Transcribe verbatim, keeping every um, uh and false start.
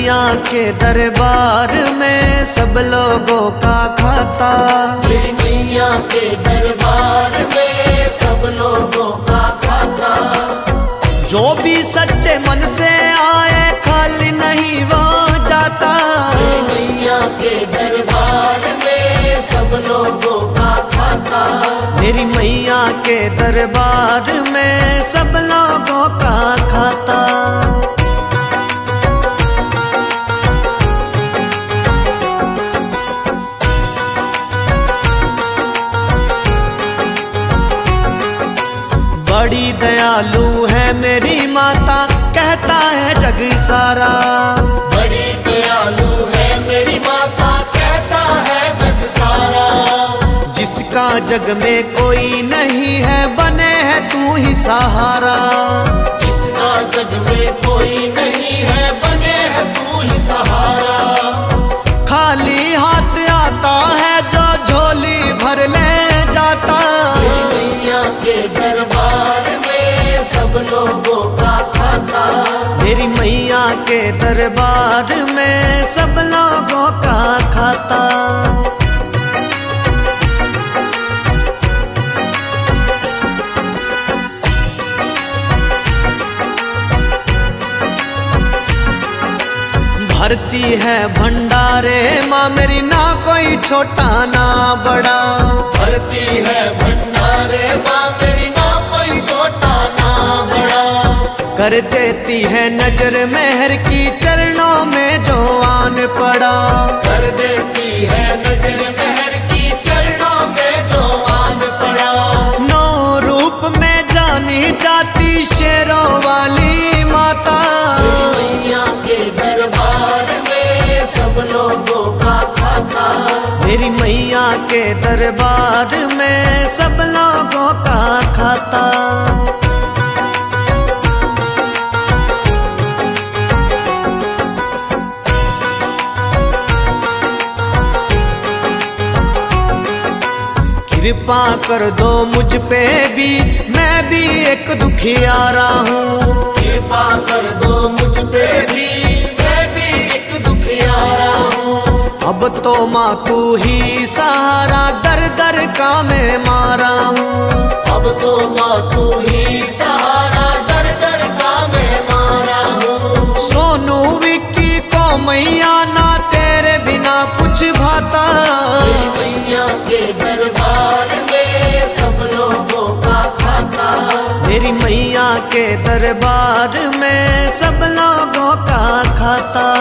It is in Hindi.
मैया के दरबार में सब लोगों का खाता। मेरी मैया के दरबार में सब लोगों का खाता। जो भी सच्चे मन से आए खाली नहीं वो जाता। मेरी मैया के दरबार में सब लोगों का खाता। मेरी मैया के दरबार में सब लोगों का खाता। बड़ी दयालु है मेरी माता कहता है जग सारा। बड़ी दयालु है मेरी माता कहता है जग सारा। जिसका जग में कोई नहीं है बने है तू ही सहारा। जिसका जग में कोई नहीं है बने है तू ही सहारा। खाली हाथ आता है जो झोली भर ले जाता। मेरी मैया के दरबार में सब लोगों का खाता। मेरी मैया के दरबार में सब लोगों का खाता। भरती है भंडारे माँ मेरी ना कोई छोटा ना बड़ा। भरती है भंडारे माँ मेरी ना कोई छोटा ना बड़ा। कर देती है नजर मेहर की चरणों में जो आन पड़ा। कर देती है नजर मेहर की चरणों में जो आन पड़ा। नौ रूप में जानी जाती शेरों वाली माता। मेरी मैया के दरबार में सब लोगों का खाता। मेरी मैया के दरबार में सब लोगों का खाता। कृपा कर दो मुझ पे भी मैं भी एक दुखियारा हूँ। कृपा कर दो मुझ पे भी मैं भी एक दुखियारा हूँ। अब तो माँ तू ही सहारा दर दर का मैं मारा हूँ। अब तो माँ तू ही सहारा दर दर का मैं मारा हूँ। सोनू विक्की को मैया ना तेरे बिना कुछ भाता। मेरी मैया के दरबार में सब लोगों का खाता। मेरी मैया के दरबार में सब लोगों का खाता।